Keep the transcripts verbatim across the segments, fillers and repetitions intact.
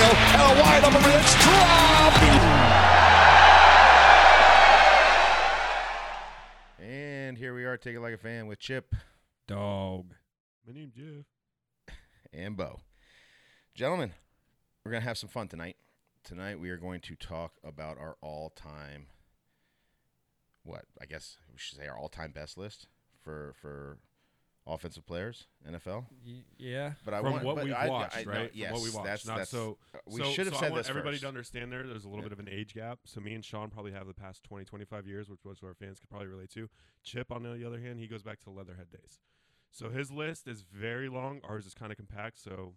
and a wide open it's dropped. And here we are, Take It Like a Fan with Chip. Dog. My name's Jeff. And Bo. Gentlemen, we're going to have some fun tonight. Tonight we are going to talk about our all-time, what, I guess we should say our all-time best list for for offensive players, N F L. Y- yeah. But I From want, what but we've I, watched, I, I, right? No, From yes, what we watched. that's, Not that's, so, uh, we so, should have so said I want this everybody first. to understand there. There's a little Yeah. bit of an age gap. So me and Sean probably have the past twenty, twenty-five years, which most of our fans could probably relate to. Chip, on the other hand, he goes back to the Leatherhead days. So his list is very long. Ours is kind of compact. So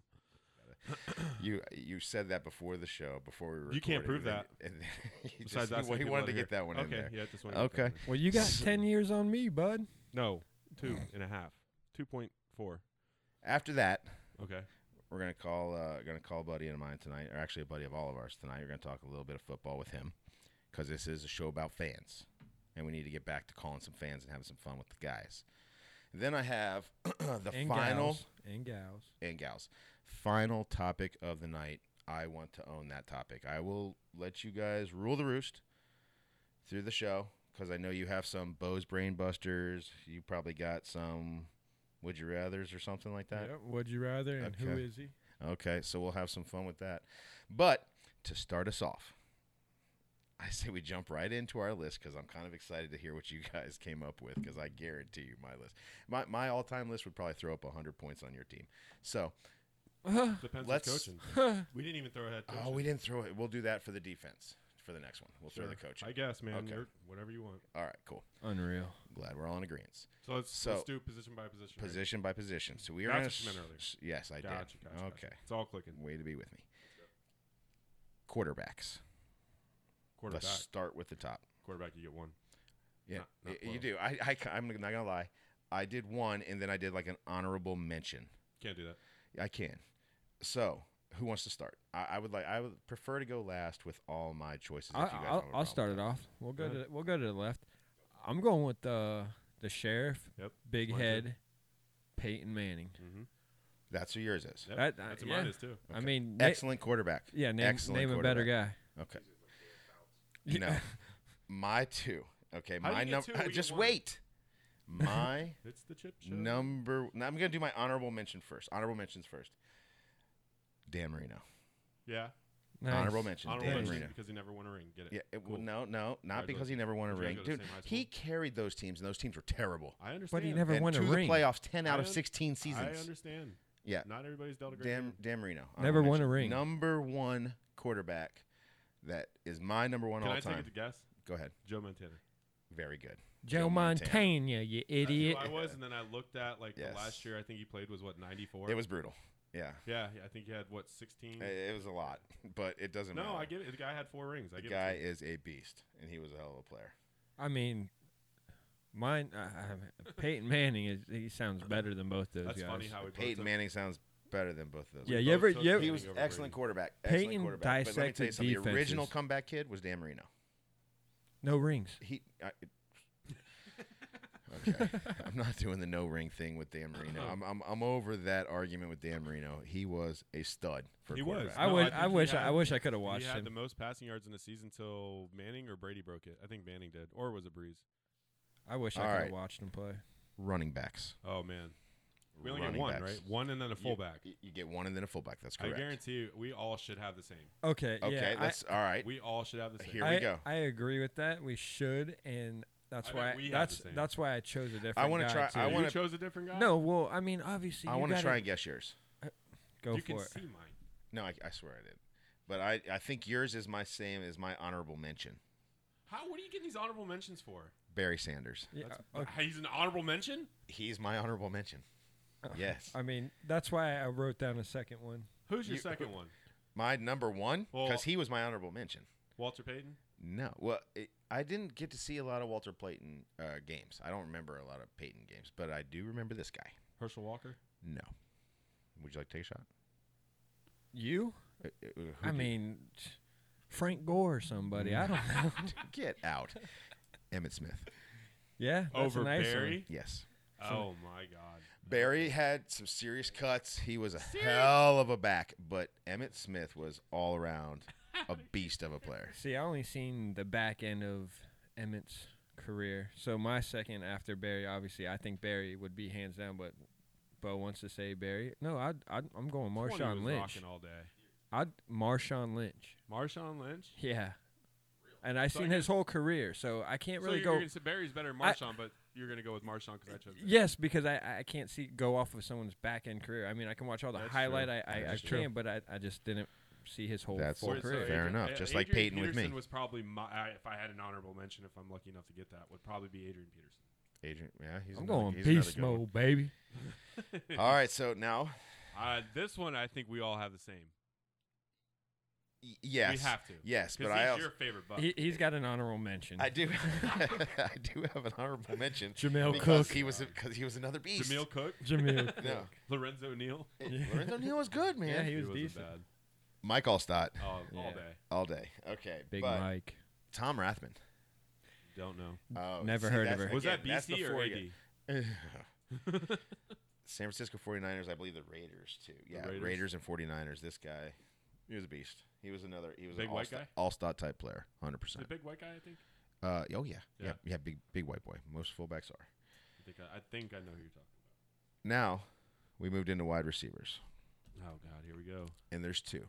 You you said that before the show, before we were You can't recording, prove and then- and then he besides just, asking he, he people wanted out to of get here. that one okay, in there. yeah, just want Okay. Well, you got ten years on me, bud. No, two and a half, two point four. After that, Okay. we're gonna call uh, gonna call a buddy of mine tonight, or actually a buddy of all of ours tonight. We're gonna talk a little bit of football with him, because this is a show about fans, and we need to get back to calling some fans and having some fun with the guys. Then I have the and final gals. And gals. and gals final topic of the night. I want to own that topic. I will let you guys rule the roost through the show, because I know you have some Bo's Brain Busters. You probably got some Would You Rathers or something like that. Yep. Would you rather? And who Okay. is he? Okay, so we'll have some fun with that. But to start us off, I say we jump right into our list, because I'm kind of excited to hear what you guys came up with, because I guarantee you my list. My, my all-time list would probably throw up one hundred points on your team. So, Depends Let's- who's coaching. We didn't even throw a head coach. oh, we didn't throw it. We'll do that for the defense for the next one. We'll throw the coach. I guess, man. Okay. You're, whatever you want. All right, cool. Unreal. Glad we're all in agreement. So let's, So- let's do position by position. right? Position by position. So we are That's gonna what you meant s- earlier. s- Yes, I Gotcha, did. gotcha, okay. gotcha. It's all clicking. Way to be with me. Quarterbacks. Quarterback. Let's start with the top. Quarterback, you get one. Yeah, Not- not y- you close. do. I, I, I'm not gonna lie. I did one, and then I did like an honorable mention. Can't do that. I can. So, who wants to start? I, I would like. I would prefer to go last with all my choices. If I, you guys I'll, don't have a I'll problem start with it that. off. We'll go Go to ahead. we'll go to the left. I'm going with the the sheriff, Yep. big Mine too. head, Peyton Manning. Mm-hmm. That's who yours is. Yep. That- uh, That's what yeah. mine is too. I Okay. mean, na- Excellent quarterback. yeah, name, Excellent name a better guy. Okay. No, my two. Okay, How do my you get number. two when we Just get one? wait. My It's the chip show. number. Now I'm gonna do my honorable mention first. Honorable mentions first. Dan Marino. Yeah. Nice. Honorable mention. Honorable Dan mention Marino. because he never won a ring. Get it? Yeah. It, Cool. No, no, not because he never won a You guys ring, go to the dude. same high He school? carried those teams, and those teams were terrible. I understand. But he never and won to a the ring. playoffs, ten out I of un- sixteen I seasons. understand. Yeah. Not everybody's dealt a great Dan, game. Dan Marino. Never honorable won a mention. ring. Number one quarterback. That is my number one Can all I time. take it to guess? Go ahead. Joe Montana. Very good. Joe Joe Montana. Montana, you idiot. That's who I was, and then I looked at like Yes. the last year I think he played was what ninety-four. It was brutal. Yeah. Yeah, yeah, I think he had what sixteen. It it was a lot, but it doesn't no, matter. I get it. The guy had four rings. I The give guy it to him. is a beast, and he was a hell of a player. I mean, mine. Uh, uh, Peyton Manning is. He sounds better than both those That's guys. funny how he both Peyton took- Manning sounds better than both of those. Yeah, guys. you ever? took You ever Manning He was over excellent Brady. quarterback. Excellent Peyton quarterback. But let me tell you dissected something. The original defenses. comeback kid was Dan Marino. no rings. He. I, okay, I'm not doing the no ring thing with Dan Marino. I'm I'm I'm over that argument with Dan Marino. He was a stud for a He was. quarterback. I No, wish. I think I he wish. had- I wish I could have watched He had him. the most passing yards in the season till Manning or Brady broke it. I think Manning did, or was it Breeze? I wish I All could have right. watched him play. Running backs. Oh man, we only Running get one, backs. right? One and then a You- fullback. You, you get one and then a fullback. That's I correct. guarantee you, we all should have the same. Okay. Okay, yeah, I- let's. all right. We all should have the same. Here I, we go. I agree with that. We should, and that's I why. bet we have that's the same. that's why I chose a different. I wanna guy try- too. I you wanna- chose a different guy. No, well, I mean, obviously, I you want to gotta try and guess yours. go you for can it. see mine. No, I, I swear I did. But I, I think yours is my same as my honorable mention. How? What are you getting these honorable mentions for? Barry Sanders. Yeah, That's- okay. He's an honorable mention. He's my honorable mention. Yes. I mean, that's why I wrote down a second one. Who's your You- second one? My number one, Well- because he was my honorable mention. Walter Payton. No. Well, it, I didn't get to see a lot of Walter Payton uh, games. I don't remember a lot of Payton games, but I do remember this guy. Herschel Walker. No. Would you like to take a shot? You? Uh, uh, who I do you- mean, Frank Gore or somebody. I don't know. Get out. Emmett Smith. Yeah, that's Over a nice Barry. one. Yes. Oh my God. Barry had some serious cuts. He was a hell of a back, but Emmitt Smith was all around a beast of a player. See, I only seen the back end of Emmett's career. So my second after Barry, obviously, I think Barry would be hands down, but Bo wants to say Barry. No, I I I'm going twenty Marshawn was Lynch. rocking all day. I'd Marshawn Lynch. Marshawn Lynch. Yeah. And I So I seen his whole career, so I can't So really you're go. gonna say Barry's better than I- Marshawn, but you're gonna go with Marshawn because I chose. Barry. Yes, because I, I can't see go off of someone's back end career. I mean, I can watch all the That's highlight. true. I I, I That's can, true. but I, I just didn't see his whole That's full Wait, so career. Fair enough, A- just like Adrian Peyton with me. Peterson was probably my, I, if I had an honorable mention, if I'm lucky enough to get that, would probably be Adrian Peterson. Adrian, yeah, he's I'm another- going he's another beast good one. mode, baby. All right, so now, Uh, this one I think we all have the same. y- yes, We have to. yes, but Because I he's also, your favorite buck. He he's got an honorable mention. I do, I do have an honorable mention. Jamel because Cook. he was because he was another beast. Jameel Cook, Jamil. No, Lorenzo Neal. Lorenzo Neal was good, man. Yeah, he was wasn't decent. bad. Mike Allstott Oh, all Yeah. day. all day. Okay, Big but Mike. Tom Rathman. Don't know. Oh, Never see, heard of that's- her. Was again, that that's B C or before A you D? get- San Francisco forty-niners, I believe the Raiders too. Yeah, Raiders. Raiders. and forty-niners. This guy, he was a beast. He was another. He was Big an white all-star, guy? all-star type player, hundred The percent. big white guy, I think. Uh, oh yeah, yeah, Yeah. yeah, big big white boy. Most fullbacks are. I think I, I think I know who you're talking Now, we moved into wide receivers, about. Oh God, here we go. and there's two.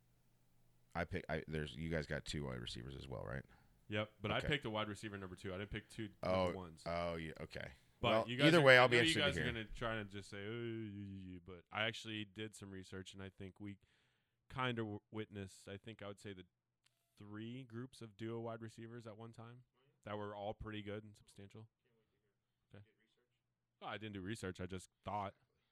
I pick. I there's you guys got two wide receivers as well, right? Yep, but Okay. I picked a wide receiver number two. I didn't pick two Oh, number ones. oh yeah, okay. But well, you guys either are- way, I I'll be know interested you guys to hear. are gonna try to just say, oh, you, you, you, but I actually did some research, and I think we kind of w- witnessed. I think I would say the three groups of duo wide receivers at one time that were all pretty good and substantial. Okay. Oh, I didn't do research. I just thought.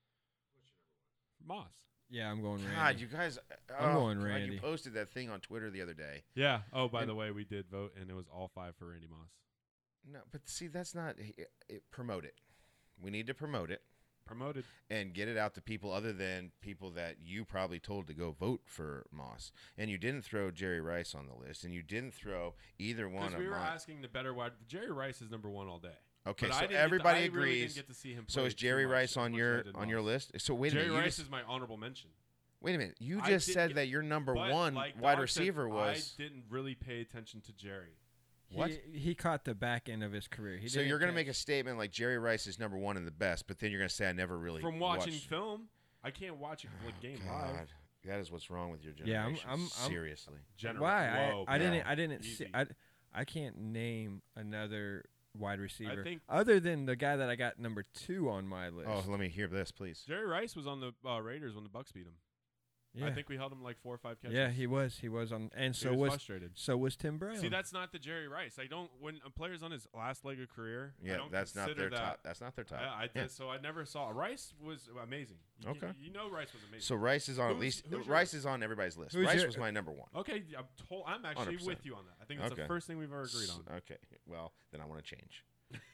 Moss. Yeah, I'm going God, Randy. you guys. I'm oh, going God, Randy. You posted that thing on Twitter the other day. Yeah. Oh, by And- the way, we did vote, and it was all five for Randy Moss. No, but see, that's not it, it, promote it. We need to promote it Promoted. and get it out to people other than people that you probably told to go vote for Moss. And you didn't throw Jerry Rice on the list, and you didn't throw either one Because of we were mine. asking the better wide. Jerry Rice is number one all day. Okay, But I so didn't get to- everybody I really agrees. didn't get to see him So play is too Jerry much Rice as on much as I your did on your Moss. list? So wait a Jerry minute. you Rice just- is my honorable mention. wait a minute. You I just didn't said get- that your number But one like wide Dog said, receiver was. I didn't really pay attention to Jerry. What? He, he caught the back end of his career. He So didn't you're going to catch- make a statement like Jerry Rice is number one and the best, but then you're going to say I never really From watching watched. film, I can't watch a like, game live. God, that is what's wrong with your Yeah, I'm- generation. I'm- I'm- Seriously. Gener- Why? Whoa, I, I didn't. no. I didn't. See, Easy. I, I can't name another wide receiver think- other than the guy that I got number two on my list. Oh, let me hear this, please. Jerry Rice was on the uh, Raiders when the Bucks beat him. yeah, I think we held him like four or five catches. yeah, he was. He was on, and He so was, was frustrated. so was Tim Brown. See, that's not the Jerry Rice. I don't. When a player's on his last leg of career, I Yeah, don't that's not consider their that. top. That's not their top. Yeah, I did, Yeah. so I never saw Rice was amazing. You, Okay. you know Rice was amazing. So Rice is on at Who's- least. who's Rice yours? is on everybody's list. Who's Rice your- was my number one. okay, I'm told. I'm actually one hundred percent. with you on that. I think it's Okay. the first thing we've ever agreed S- on. Okay. Well, then I want to change.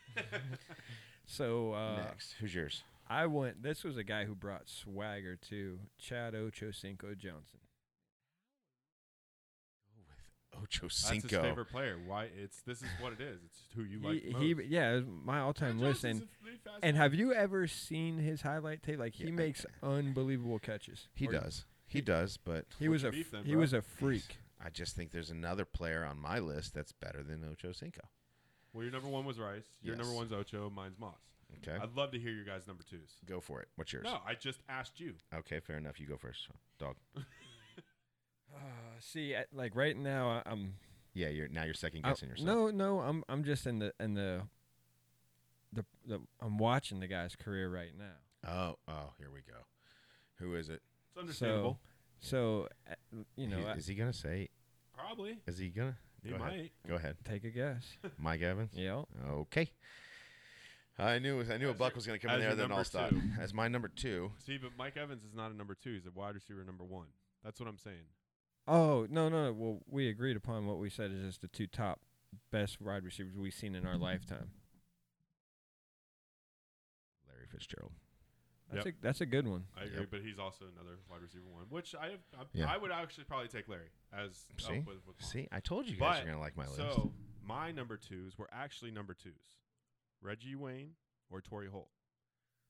so. Uh, Next, who's yours? I went. This was a guy who brought swagger too. Chad Ochocinco Johnson. With Ocho That's his Cinco. favorite player. Why? It's this is what it is. It's who you like He, most. he yeah, it was my all-time Chad list. Johnson's And a really fast and guy. have you ever seen his highlight tape? Like he Yeah, I- makes unbelievable catches. He Or- does. He does, but He What's was your a beef f- then, he bro? was a freak. I just think there's another player on my list that's better than Ocho Cinco. Well, your number one was Rice. Your number Yes. one's Ocho. Mine's Moss. Okay. I'd love to hear your guys' number twos. Go for it. What's yours? No, I just asked you. Okay, fair enough. You go first, dog. Uh, see, I- like right now, I- I'm Yeah, you're now you're second I- guessing yourself. no, no, I'm I'm just in the in the the the I'm watching the guy's career right now. Oh, oh, here we go. Who is it? It's understandable. So, uh, you know, He- I- is he gonna say? Probably. Is he gonna? He Go ahead. might. Go ahead, take a guess. Mike Evans. Yeah. Okay. I knew I knew a As buck your- was gonna come as in there. your Then number I'll stop. two. As my number two. See, but Mike Evans is not a number two. He's a wide receiver number one. That's what I'm saying. Oh no, no, no. Well, we agreed upon what we said is just the two top best wide receivers we've seen in our lifetime. Larry Fitzgerald. That's Yep. a that's a good one. I agree, Yep. but he's also another wide receiver one, which I have, I, Yeah. I would actually probably take Larry as See? up with, with Moss. See, I told you guys But, are gonna like my list. So my number twos were actually number twos, Reggie Wayne or Torrey Holt.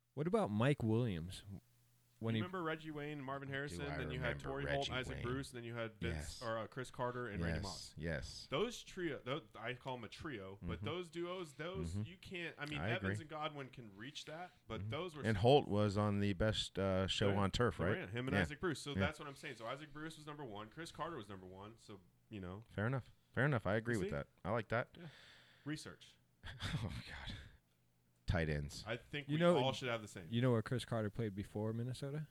What about Mike Williams? When you he remember Reggie Wayne and Marvin Harrison? I then you had remember Torrey Holt, Reggie Isaac Wayne. Bruce, and then you had Vince Yes. or uh, Chris Carter and yes, Randy Moss. yes. Those trio, those, I call them a trio, but Mhm. those duos, those Mhm. you can't. I mean, I Evans agree. and Godwin can reach that, but Mhm. those were And Holt was on the best uh, show Yeah, on turf, they right? ran, him and Yeah. Isaac Bruce. So Yeah. that's what I'm saying. So Isaac Bruce was number one. Chris Carter was number one. So you know, Fair enough. Fair enough. I agree with See? that. I like that. research. Oh God. Tight ends. I think You we know- all should have the same. You know where Chris Carter played before Minnesota?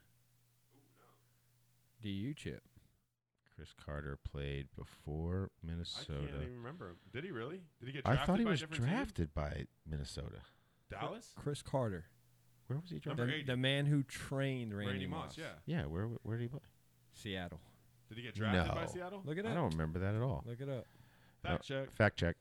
D U Chip. Chris Carter played before I can't Minnesota. even remember. Did he really? Did he get I, drafted thought he by a was different team? drafted by Minnesota. Dallas? Chris Carter. Where was he drafted? Number The, eighty. the man who trained Randy, Randy Moss. Moss, yeah. Yeah. Where Where did he play? Seattle. Did he get drafted by No. Seattle? Look it I up. don't remember that at all. Look it up. Fact check. Fact check.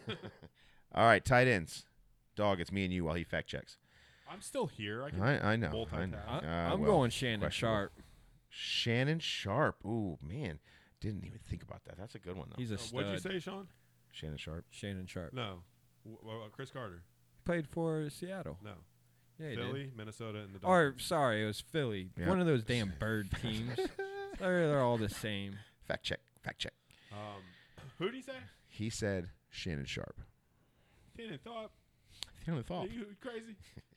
All right, tight ends. Dog, it's me and you while he fact checks. I'm still here. I can I, I know. I multitask. know. I, Uh, I'm well, going Shannon questionable. Sharp. Shannon Sharp. Ooh, man. Didn't even think about that. That's a good one, though. He's a Uh, stud. what'd you say, Sean? Shannon Sharp. Shannon Sharp. No. W- w- uh, Chris Carter. Played for Seattle. No. Yeah, he Philly, did. Minnesota, and the Or Dolphins. sorry, it was Philly. Yep. One of those damn bird teams. they're, they're all the same. Fact check. Fact check. Um, who did he say? He said Shannon Sharp. Shannon Thought. He only thought. Are you crazy?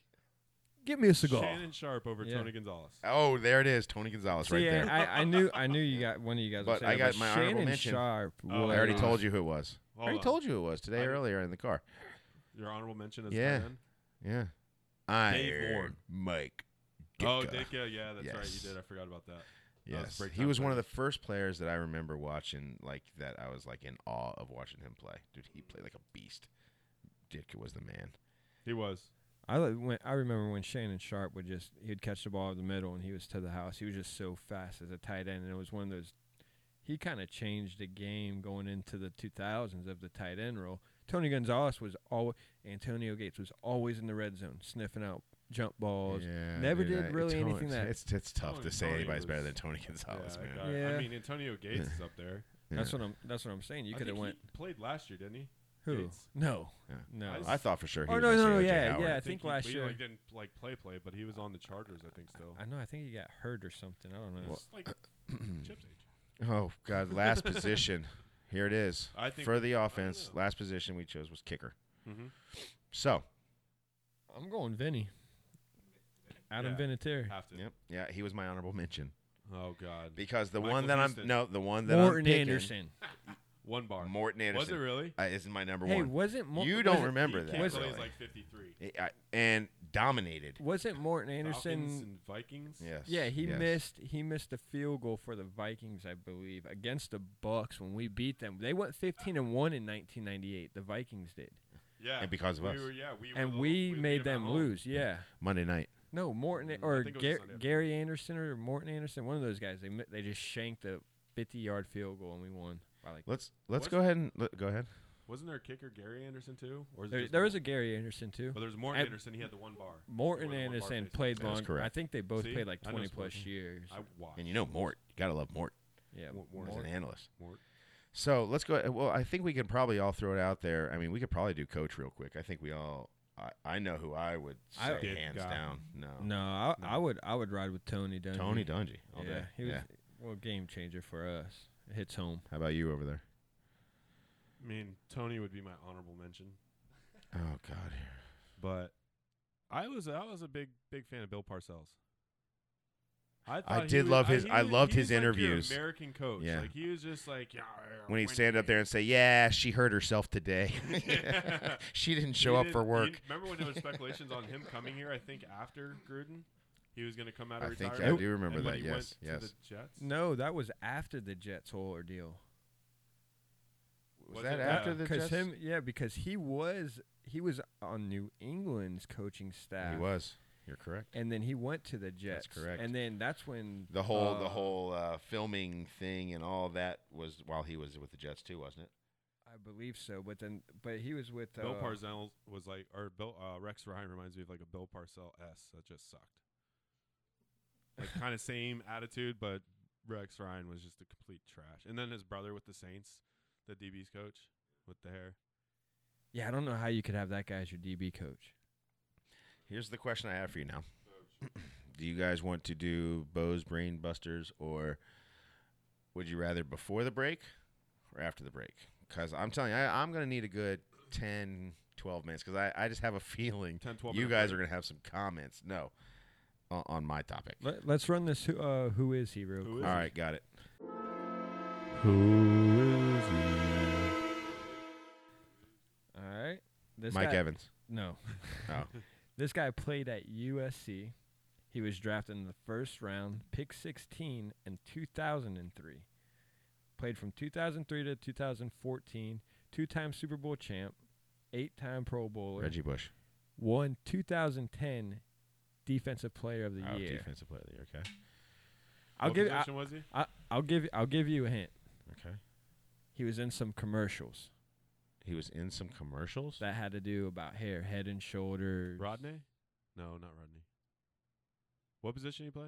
Give me a cigar. Shannon Sharp over Yeah. Tony Gonzalez. Oh, there it is. Tony Gonzalez See, right there. I, I knew I knew you got one of you guys. But would say I that, got but my honorable Shannon mention. Sharp. Oh, I already was- told you who it was. I Hold already on. told you who it was today I- earlier in the car. Your honorable mention is Yeah. tight end? Yeah. I Dave Ward. Mike. Oh, Ditka. Ditka. Yeah, that's right. Yes. You did. I forgot about that. That was Yes, break he time was one of the players. first players that I remember watching. Like that, I was like in awe of watching him play. Dude, he played like a beast. Ditka was the man. He was. I li- when, I remember when Shannon Sharp would just he'd catch the ball in the middle and he was to the house. He was just so fast as a tight end, and it was one of those. He kind of changed the game going into the two thousands of the tight end role. Tony Gonzalez was always Antonio Gates was always in the red zone sniffing out jump balls. Yeah, Never dude, did I- really Tony- anything that- It's it's tough Tony- to say Tony anybody's better was- than Tony Gonzalez, yeah, man. God, Yeah. I mean, Antonio Gates is up there. That's Yeah. what I'm. That's what I'm saying. You I could have think went. he played last year, didn't he? Who? Gates. No. Yeah. No. I I thought for sure he Oh, was no, gonna no, say no, O J yeah, Howard. yeah. I think he, last he, year- like, didn't like play play, but he was on the Chargers, I think. Still. I know. I think he got hurt or something. I don't know. It's like Chip's age. Oh God, last position. Here it is. I think For the I don't offense, know. last position we chose was kicker. Mm-hmm. So, I'm going Vinny. Adam Yeah. Vinatieri. Have to. yep, yeah, he was my honorable mention Oh God. because the Michael one that Houston. I'm no, the one that Morton I'm picking, Anderson. One bar. Morton Anderson. Was it really? Uh, isn't my number Hey, one. wasn't Mo- You was don't it- remember He that, can't Was play, really. he's like fifty-three. I- I- and dominated. Wasn't Morton Falcons Anderson? and Vikings. Yes. Yeah, he yes. missed. He missed a field goal for the Vikings, I believe, against the Bucks when we beat them. They went fifteen and one in nineteen ninety-eight. The Vikings did, Yeah. And because of we us. Were, yeah, we were and the- we beat made at them home. lose. Yeah. Monday night. No, Morton Mm, I or think it was Gar- Sunday afternoon. Gary Anderson or Morton Anderson, one of those guys. They mi- they just shanked a fifty-yard field goal and we won by like. Let's let's What's- go ahead and let, go ahead. Wasn't there a kicker Gary Anderson too? Or is it There, just there was Morton? a Gary Anderson too. But there's Morton and- Anderson. He had the one bar. Morton Or the one bar Anderson face. played That is long. correct. I think they both See? played like I know twenty plus sports. years. I watched. And you know Mort. You gotta love Mort yeah, Mort- Mort. as Mort- an analyst. Mort. So let's go. Well, I think we can probably all throw it out there. I mean, we could probably do coach real quick. I think we all. I, I know who I would I- say Good hands guy. down. No. No, I, No. I would I would ride with Tony Dungy. Tony Dungy. All yeah, day. he was yeah. well game changer for us. It hits home. How about you over there? I mean, Tony would be my honorable mention, Oh God. but I was I was a big big fan of Bill Parcells. I, I thought he did was- love his- he I was- loved he his was like your interviews. American coach. Yeah. Like he was just like yeah. When he'd when stand you- up there and say, "Yeah, she hurt herself today. she didn't show He up did- for he- work." remember when there was speculations on him coming here? I think after Gruden, he was going to come out of I think retirement. I do remember and when that. he Yes. went Yes. To the Jets. No, that was after the Jets whole ordeal. Was Was that it? after Yeah. the Because Jets? him, yeah, because he was he was on New England's coaching staff. He was. You're correct. and then he went to the Jets. correct. And then that's when The whole uh, the whole uh, filming thing and all that was while he was with the Jets too, wasn't it? I believe so. But then, but he was with uh, Bill Parcells was like, or Bill uh, Rex Ryan reminds me of like a Bill Parcell S that just sucked. Like kind of same attitude, but Rex Ryan was just a complete trash. And then his brother with the Saints, the D B's coach with the hair. Yeah, I don't know how you could have that guy as your D B coach. Here's the question I have for you now. Do you guys want to do Bo's Brain Busters, or would you rather before the break or after the break? Because I'm telling you, I, I'm going to need a good ten, twelve minutes because I, I just have a feeling ten, twelve you minute guys break. are going to have some comments. No, on, on my topic. Let, let's run this. Who, uh, who is he, real Who quick? is All he? right, got it. Who is he? All right. This Mike guy, Evans. No. Oh, This guy played at U S C. He was drafted in the first round, pick sixteen in two thousand three. Played from two thousand three to two thousand fourteen, two-time Super Bowl champ, eight-time Pro Bowler. Reggie Bush. Won two thousand ten Defensive Player of the Oh, Year. defensive player of the year. Okay. I'll What give I, position was he? I, I'll give I'll give you a hint. Okay. He was in some commercials He was in some commercials. that had to do about hair, head and shoulders. Rodney? No, not Rodney. What position he play?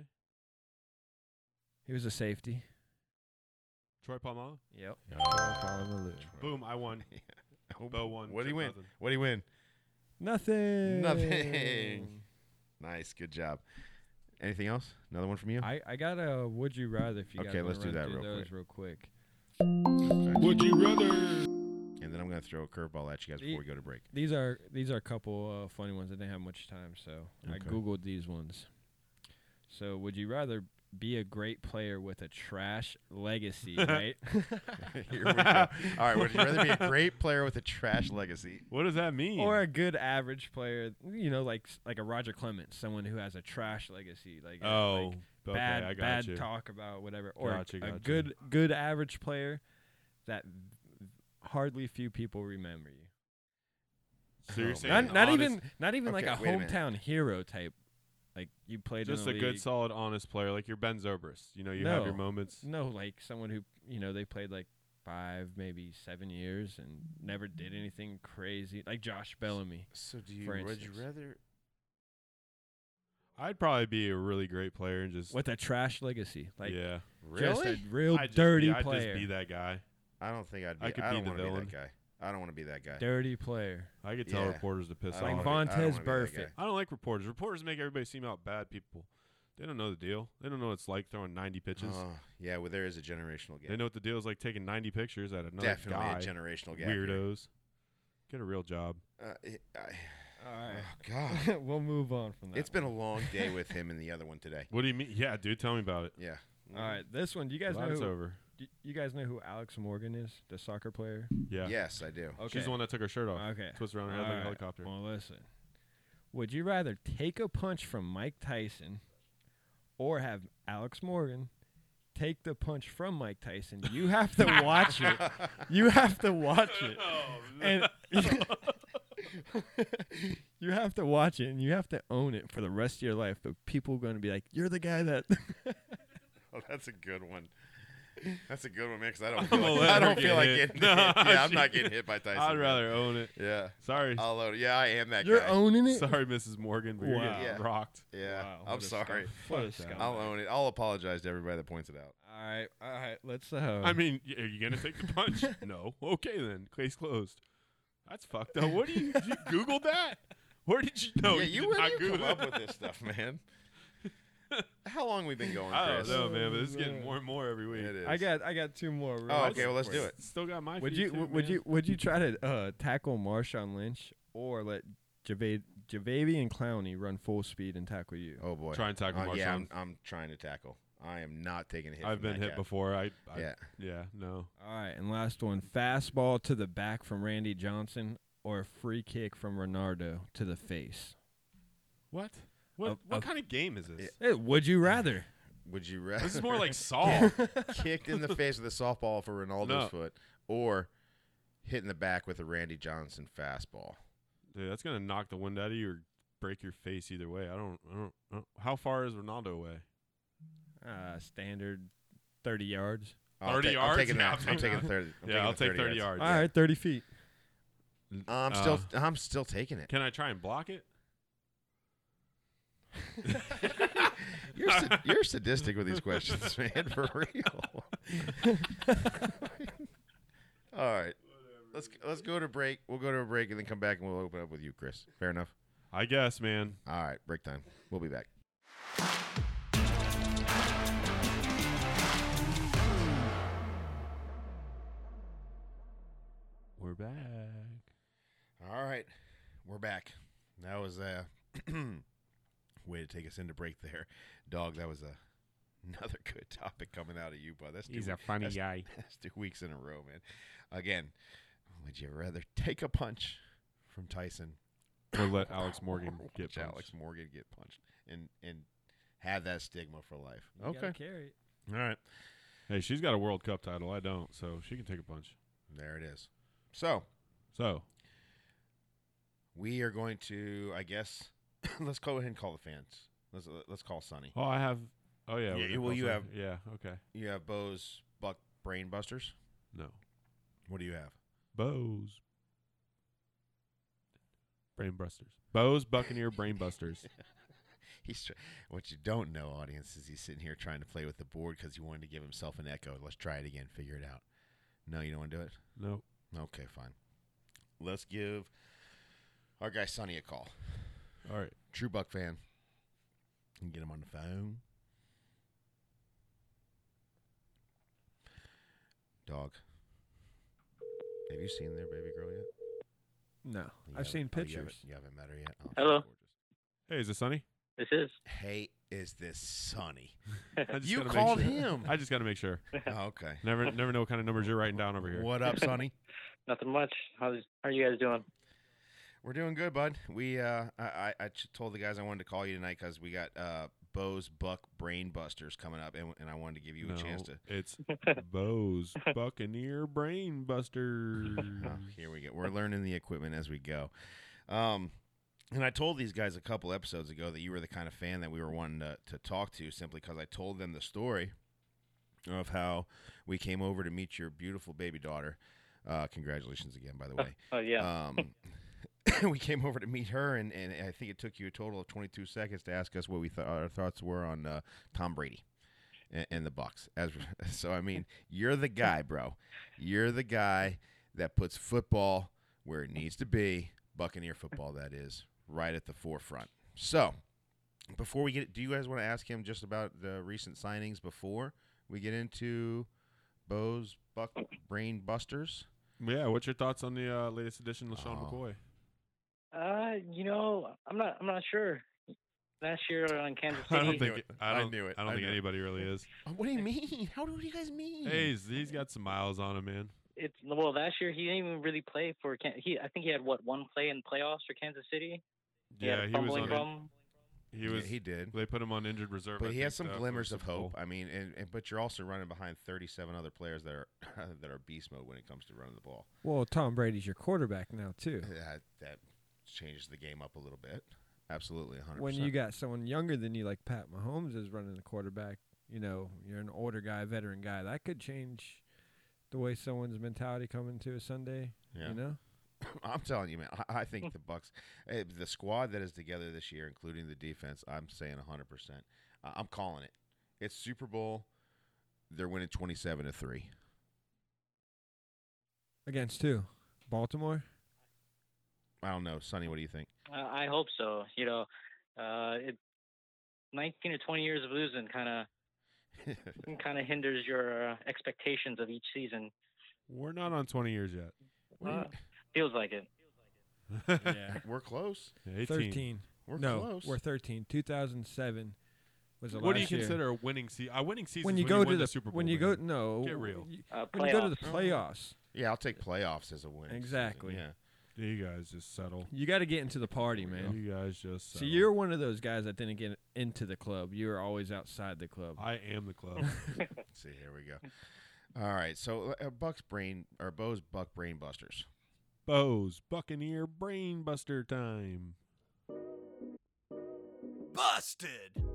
He was a safety. Troy Polamalu? Yep. Oh. Boom, I won. Oh, Bo won. What do you win? ten thousand. What do you win? Nothing. Nothing. Nice. Good job. Anything else? Another one from you? I, I got a would you rather if you guys Okay, wanna let's do run that through real those quick. real quick. Okay. Would you rather? And then I'm going to throw a curveball at you guys before we go to break. These are these are a couple uh, funny ones. I didn't have much time, so I Okay. googled these ones. So, would you rather be a great player with a trash legacy, right? Here we go. All right. Would you rather be a great player with a trash legacy? What does that mean? or a good average player, you know, like like a Roger Clemens, someone who has a trash legacy, like uh, oh, like okay, bad I got bad you. talk about whatever, or a- Gotcha, a gotcha. good good average player that v- hardly few people remember you. So you're Oh, saying man. Not not honest- even not even like Okay, a wait a minute. hometown hero type. Like you played just in a the good, league. solid, honest player, like your Ben Zobrist. You know, you have your No. moments. No, like someone who you know they played like five, maybe seven years and never did anything crazy, like Josh Bellamy. So do you For would you instance. rather I'd probably be a really great player and just With a trash legacy, like yeah, just a real I'd just dirty be, I'd player. just be that guy. I don't think I'd be I could I be don't the wanna be villain. that guy. I don't want to be that guy. Dirty player. I could tell Yeah. reporters to piss I off. don't Like wanna be- I don't Vontez wanna be that Burfict. guy. I don't like reporters. Reporters make everybody seem out bad people. They don't know the deal. They don't know what it's like throwing ninety pitches. Oh, yeah, well, there is a generational gap. They know what the deal is like taking ninety pictures at another Definitely guy. a generational gap. here. Weirdos. Get a real job. Uh, it- I, All right. oh, God. we'll move on from that. It's been a long day with him and the other one today. What do you mean? Yeah, dude, tell me about it. Yeah. All right, this one. Do you guys Glad know? it's Who, over. do you guys know who Alex Morgan is, the soccer player? Yeah. Yes, I do. Okay. She's the one that took her shirt off. Okay. Twisted around her head All like a right. helicopter. Well, listen. Would you rather take a punch from Mike Tyson, or have Alex Morgan take the punch from Mike Tyson? You have to watch it. You have to watch it. And you have to watch it, and you have to own it for the rest of your life. But people are going to be like, "You're the guy that." Oh, that's a good one. That's a good one, man. Because I don't I'm feel gonna like, let I her don't get feel like hit. getting No, hit. Yeah, I'm not she- getting hit by Tyson. I'd man. rather own it. Yeah. Sorry. I'll load it. Yeah, I am that You're guy. owning it. Sorry, Missus Morgan, but you're Wow. getting Yeah. rocked. Yeah. Wow, I'm what a sorry. scum- what a Fuck that. scumbag. I'll own it. I'll apologize to everybody that points it out. All right, all right. Let's. Uh, I mean, y- are you going to take the punch? No. Okay, then. Case closed. That's fucked up. What do you, did you Google that? Where did you know? yeah, you, did where not do you come Google up that? with this stuff, man? How long we been going, I don't Chris? know, man, but it's Oh, getting man. more and more every week. It is. I got, I got two more. real Oh, quick okay, well, let's for do you. it. Still got my Would feet you, too, w- would man. you, would you try to uh, tackle Marshawn Lynch or let Java- Javavian Clowney run full speed and tackle you? Oh boy. Try and tackle Uh, yeah, I'm, Marshawn. I'm trying to tackle. I am not taking a hit. I've from been that hit guy. before. I, I Yeah. yeah, no. All right, and last one: fastball to the back from Randy Johnson or a free kick from Renardo to the face. What? What Of- what of- kind of game is this? Hey, would you rather? Would you rather This is more like Saul. kicked in the face with a softball for Ronaldo's No. foot, or hit in the back with a Randy Johnson fastball? Dude, that's gonna knock the wind out of you or break your face either way. I don't. I don't. I don't how far is Ronaldo away? Uh, standard thirty yards. I'll thirty ta- I'm yards? taking Yeah, that. I'll I'm take taking that. thirty. I'm yeah, taking I'll the take thirty yards. All yeah. right, thirty feet. I'm Uh, still. I'm still taking it. Can I try and block it? You're sa- you're sadistic with these questions, man. For real. All right. Let's let's go to break. We'll go to a break and then come back and we'll open up with you, Chris. Fair enough. I guess, man. All right, break time. We'll be back. We're back. All right, we're back. That was a way to take us into break there. Dog, that was a another good topic coming out of you, bud. That's two, He's a funny that's, guy. That's two weeks in a row, man. Again, would you rather take a punch from Tyson Or let Alex Morgan or get watch punched? Alex Morgan get punched and and have that stigma for life? You Okay, gotta carry it. all right. Hey, she's got a World Cup title. I don't, so she can take a punch. There it is. So So, we are going to, I guess, let's go ahead and call the fans. Let's let's call Sonny. oh, I have. Oh yeah. Yeah, we're gonna well, you also- have- Yeah. Okay. You have Bo's Buck Brain Busters. No. What do you have? Bows. Brainbusters. Bows Buccaneer Brainbusters. He's tr- what you don't know, audience, is he's sitting here trying to play with the board because he wanted to give himself an echo. Let's try it again. Figure it out. No, you don't want to do it? Nope. Okay, fine. Let's give our guy Sonny a call. All right. True Buck fan. And get him on the phone. Dog. Have you seen their baby girl yet? No, You I've haven't- seen oh, you pictures. haven't- You haven't met her yet? Oh, she's Hello. gorgeous. Hey, is it Sonny? This is. Hey, is this Sonny? I just You gotta make called sure. him. I just got to make sure. Oh, okay. Never, never know what kind of numbers you're writing down over here. What up, Sonny? Nothing much. How's how are you guys doing? We're doing good, bud. We uh, I, I, I ch- told the guys I wanted to call you tonight because we got uh, Bo's Buck Brain Busters coming up, and, and I wanted to give you no, a chance to. it's Bows Buccaneer Brainbusters. Oh, here we go. We're learning the equipment as we go. Um, and I told these guys a couple episodes ago that you were the kind of fan that we were wanting to, to talk to, simply because I told them the story of how we came over to meet your beautiful baby daughter. Uh, congratulations again, by the way. Oh yeah. Um, we came over to meet her, and, and I think it took you a total of twenty-two seconds to ask us what we thought our thoughts were on uh, Tom Brady and, and the Bucks. As so, I mean, you're the guy, bro. You're the guy that puts football where it needs to be, Buccaneer football, that is, right at the forefront. So, before we get, do you guys want to ask him just about the recent signings before we get into Bo's Buck Brain Busters? Yeah, what's your thoughts on the uh, latest edition of LaShawn Oh. McCoy? Uh, you know, I'm not. I'm not sure. Last year on Kansas I City. don't knew think it. I I don't knew it. I don't I think knew it. anybody really is. What do you mean? How do you guys mean? Hey, he's, he's got some miles on him, man. It's well, last year he didn't even really play for. Can- He, I think he had what one play in playoffs for Kansas City. He Yeah, had a he was fumbling on. problem. He Yeah, was. he did. They put him on injured reserve. But I he think, has some uh, for glimmers of Super Bowl. hope. I mean, and, and but you're also running behind thirty-seven other players that are that are beast mode when it comes to running the ball. Well, Tom Brady's your quarterback now too. That that changes the game up a little bit. Absolutely, one hundred When percent. you got someone younger than you, like Pat Mahomes, is running the quarterback, you know, you're an older guy, veteran guy. That could change the way someone's mentality coming to a Sunday. Yeah. You know, I'm telling you, man. I, I think the Bucks, eh, the squad that is together this year, including the defense, I'm saying one hundred percent. Uh, I'm calling it. It's Super Bowl. They're winning twenty-seven to three. against two, Baltimore. I don't know, Sonny. What do you think? Uh, I hope so. You know, uh, it, nineteen or twenty years of losing kind of kind of hinders your uh, expectations of each season. We're not on twenty years yet. Uh, feels like it. Yeah, We're close. eighteen. thirteen. We're no, close. we're thirteen. two thousand seven was the What do you last year. consider a winning season? A winning season when is you when go you to win the, the Super Bowl. when you man. go no Get real. you- Uh, when you go to the playoffs. playoffs, Yeah, I'll take playoffs as a win. Exactly. Yeah. You guys just settle. you got to get into the party, man. You guys just So settle. you're one of those guys that didn't get into the club. You were always outside the club. I am the club. See, here we go. All right, so uh, Buck's brain or Bo's Buck Brain Busters. Bows Buccaneer Brainbuster time. Busted.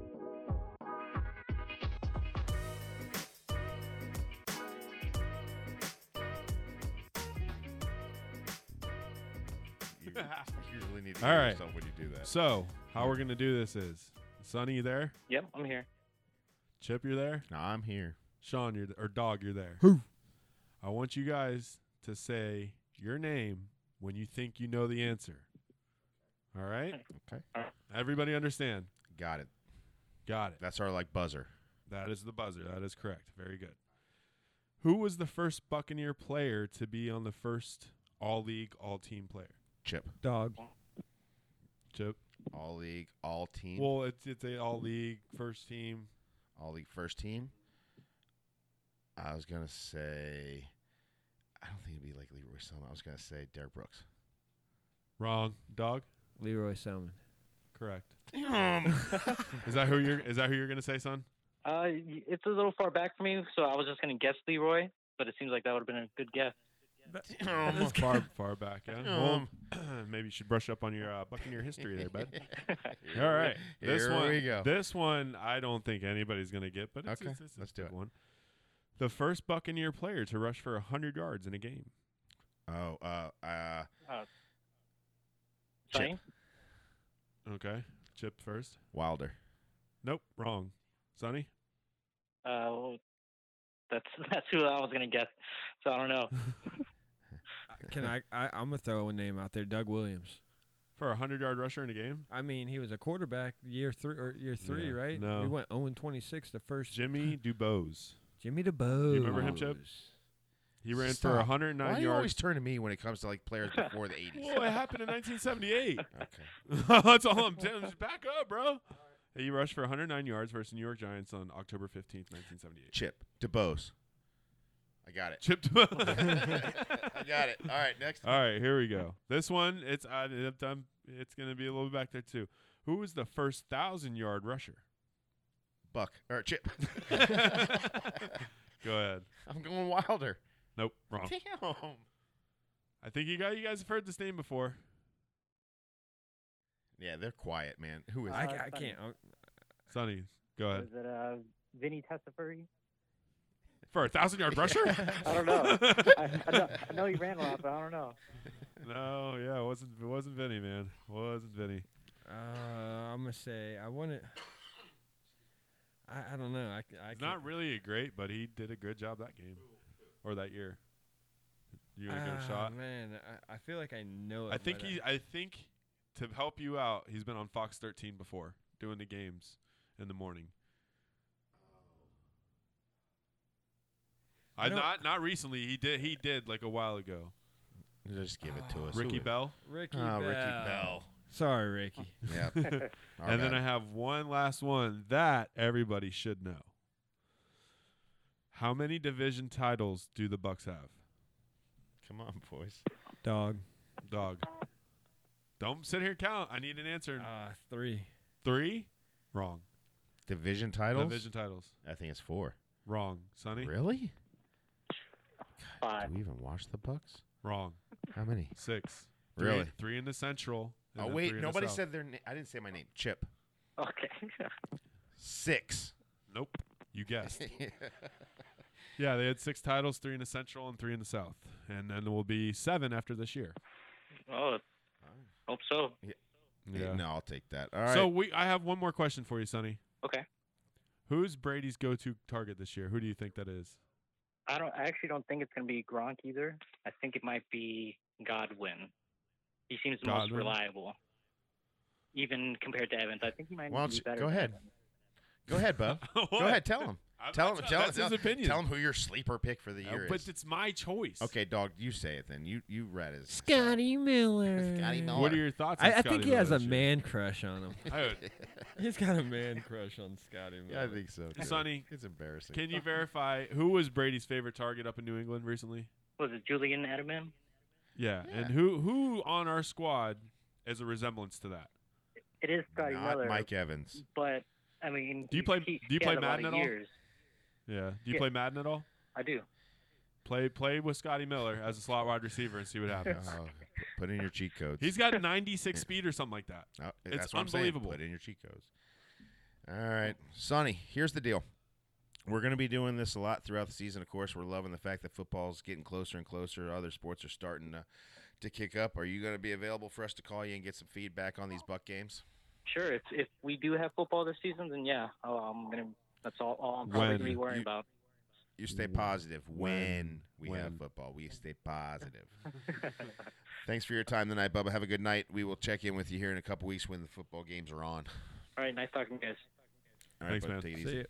You, you really need to All hear right. yourself when you do that. So how we're gonna do this is, Sonny, you there? Yep, I'm here. Chip, you're there? No, I'm here. Sean, you're th- or Dog, you're there. Who? I want you guys to say your name when you think you know the answer. All right. Okay. Everybody understand? Got it. Got it. That's our like buzzer. That is the buzzer. That is correct. Very good. Who was the first Buccaneer player to be on the first all-league, all-team player? Chip. Dog. Chip. All league, all team. Well, it's it's a all-league first team. All league first team. I was gonna say. I don't think it'd be like Leroy Selman. I was gonna say Derek Brooks. Wrong. Dog. Leroy Selman. Correct. Damn. Is that who you're? Is that who you're gonna say, son? Uh, y- it's a little far back for me, so I was just gonna guess Leroy, but it seems like that would have been a good guess. Damn. far far back. Yeah. Um. Well, maybe you should brush up on your uh, Buccaneer history there, bud. All right. This Here one. we go. This one I don't think anybody's gonna get, but it's, Okay, it's, it's a let's do good it. one. The first Buccaneer player to rush for a hundred yards in a game. Oh, uh, uh, Sonny? Okay. Chip first. Wilder. Nope. Wrong. Sonny. Uh, well, that's that's who I was gonna guess. So I don't know. Can I, I? I'm gonna throw a name out there. Doug Williams. For a hundred-yard rusher in a game. I mean, he was a quarterback year three or year three, Yeah, right? no. We went zero and twenty-six the first. Jimmy Dubose. Jimmy DeBose. You remember him, Chip? He ran for Stop. one hundred nine Why do you yards. always turn to me when it comes to like players before the eighties? Well, it happened in nineteen seventy-eight. Okay. That's all I'm telling you. Just back up, bro. He rushed for one hundred nine yards versus New York Giants on October fifteenth, nineteen seventy-eight. Chip. DeBose. I got it. Chip. I got it. All right, next. All right, here we go. This one, it's uh, it- um, it's going to be a little back there too. Who was the first thousand-yard rusher? Buck. Or Chip. Go ahead. I'm going Wilder. Nope, wrong. Damn. I think you guys, you guys have heard this name before. Yeah, they're quiet, man. Who is I, it? ca- I can't. uh, Sonny, go ahead. Was it uh, Vinny Testaverde? For a thousand-yard rusher? I don't know. I, I, know. I know he ran a lot, but I don't know. No, yeah, it wasn't it wasn't Vinny, man. It wasn't Vinny. Uh, I'm gonna say I want to. I, I don't know. I, c- I He's can't- not really a great, but he did a good job that game or that year. You gonna get a Ah, shot? Man, I, I feel like I know it. I think but he. I think to help you out, he's been on Fox thirteen before doing the games in the morning. I You know- not not recently. He did. He did like a while ago. Just give it to us. Ricky Who- Bell. Ricky Oh, Bell. Ricky Bell. Sorry, Ricky. Yeah. Our And then bad. I have one last one that everybody should know. How many division titles do the Bucks have? Come on, boys. Dog. Dog. Don't sit here and count. I need an answer. Uh, three. Three? Wrong. Division titles? Division titles. I think it's four. Wrong. Sonny? Really? Five. Do we even watch the Bucks? Wrong. How many? Six. Three, Really? Three in the Central. and Oh then wait, three in the nobody South. said their name. I didn't say my name. Chip. Okay. Six. Nope. You guessed. Yeah, they had six titles, three in the Central and three in the South. And then there will be seven after this year. Oh, hope so. Yeah. No, I'll take that. All right. So we I have one more question for you, Sonny. Okay. Who's Brady's go-to target this year? Who do you think that is? I don't. I actually don't think it's gonna be Gronk either. I think it might be Godwin. He seems the most Godwin? reliable, even compared to Evans. I think he might Why don't be you- better. go than ahead. Evans. Go ahead, Bo. Go ahead. Tell him. I'm Tell not him. tell- Tell him. that's Tell, his opinion. tell him who your sleeper pick for the Uh, year but is. it's my choice. Okay, dog. You say it then. You you read his. Scotty Miller. Scotty Miller. What are your thoughts? on I, I Scotty think he Miller has a this year? man crush on him. I would- He's got a man crush on Scotty Miller. Yeah, I think so. Too. Sonny, it's embarrassing. Can you verify who was Brady's favorite target up in New England recently? Was it Julian Edelman? Yeah, Yeah. and who who on our squad is a resemblance to that? It is Scotty Not Miller. Mike Evans. But I mean, Do you he- play- He, do you he play had a lot Madden of at all? years. Yeah. Do you Yeah. play Madden at all? I do. Play play with Scotty Miller as a slot wide receiver and see what happens. Oh, put in your cheat codes. He's got ninety-six speed or something like that. Oh, it's that's what I'm saying. unbelievable. Put in your cheat codes. All right, Sonny. Here's the deal. We're going to be doing this a lot throughout the season. Of course, we're loving the fact that football's getting closer and closer. Other sports are starting to, to kick up. Are you going to be available for us to call you and get some feedback on these Buck games? Sure. If if we do have football this season, then yeah, oh, I'm gonna. That's all. all I'm probably When? gonna be worrying You- about. You stay When. positive when, we When. have football. We stay positive. Thanks for your time tonight, Bubba. Have a good night. We will check in with you here in a couple weeks when the football games are on. All right, nice talking to you guys. All right, Thanks, bud, man. Take it See easy. ya.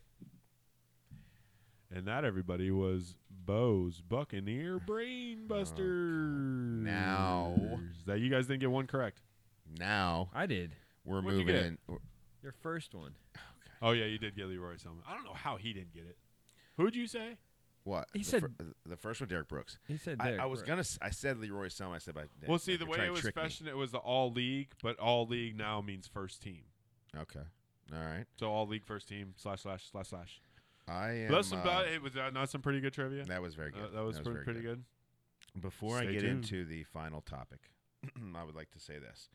And that, everybody, was Bo's Buccaneer Brainbusters. Now- That you guys didn't get one correct. Now I did. we're What'd you moving get? in. Your first one. Oh, yeah, you did get Leroy Selman. I don't know how he didn't get it. Who'd you say? What? He the said- fir- the first one, Derek Brooks. He said I, Derek I was Brooks. gonna. s- I said Leroy Selma. I said, but Well, see, like, the you're way trying it to was trick me. fashioned, it was the all league, but all league now means first team. Okay. All right. So all league first team slash slash slash slash. I am. But that's some, uh, bad- it was that not some pretty good trivia. that was very good. Uh, that was, pretty, very pretty good. Before I Stay get tuned. into the final topic, I would like to say this: